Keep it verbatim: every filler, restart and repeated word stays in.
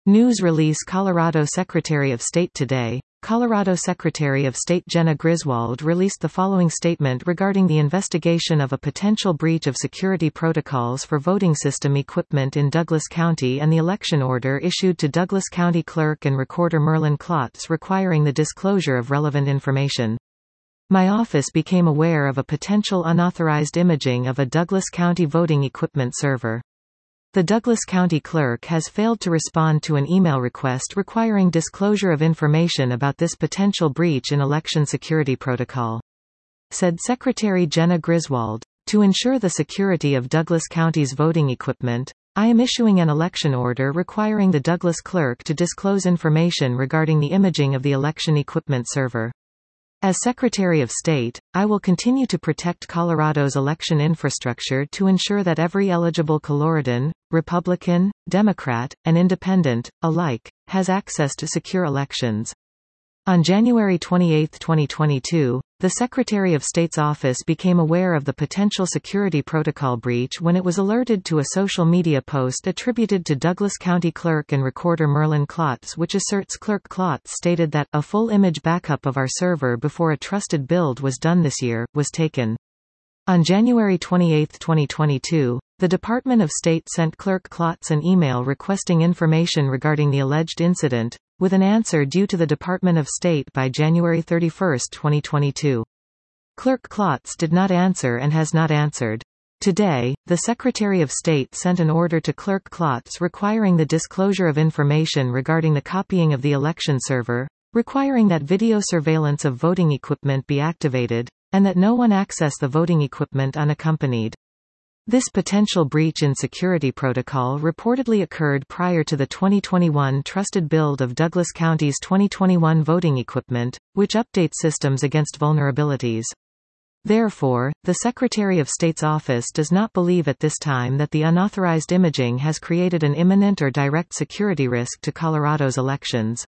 News release Colorado Secretary of State today. Colorado Secretary of State Jena Griswold released the following statement regarding the investigation of a potential breach of security protocols for voting system equipment in Douglas County and the election order issued to Douglas County Clerk and Recorder Merlin Klotz requiring the disclosure of relevant information. My office became aware of a potential unauthorized imaging of a Douglas County voting equipment server. The Douglas County Clerk has failed to respond to an email request requiring disclosure of information about this potential breach in election security protocol. Said Secretary Jena Griswold, "To ensure the security of Douglas County's voting equipment, I am issuing an election order requiring the Douglas Clerk to disclose information regarding the imaging of the election equipment server. As Secretary of State, I will continue to protect Colorado's election infrastructure to ensure that every eligible Coloradan, Republican, Democrat, and Independent, alike, has access to secure elections." On January twenty-eighth twenty twenty-two, the Secretary of State's office became aware of the potential security protocol breach when it was alerted to a social media post attributed to Douglas County Clerk and Recorder Merlin Klotz, which asserts Clerk Klotz stated that a full image backup of our server before a trusted build was done this year was taken. On January twenty-eighth twenty twenty-two, the Department of State sent Clerk Klotz an email requesting information regarding the alleged incident, with an answer due to the Department of State by January thirty-first twenty twenty-two. Clerk Klotz did not answer and has not answered. Today, the Secretary of State sent an order to Clerk Klotz requiring the disclosure of information regarding the copying of the election server, requiring that video surveillance of voting equipment be activated, and that no one access the voting equipment unaccompanied. This potential breach in security protocol reportedly occurred prior to the twenty twenty-one trusted build of Douglas County's twenty twenty-one voting equipment, which updates systems against vulnerabilities. Therefore, the Secretary of State's office does not believe at this time that the unauthorized imaging has created an imminent or direct security risk to Colorado's elections.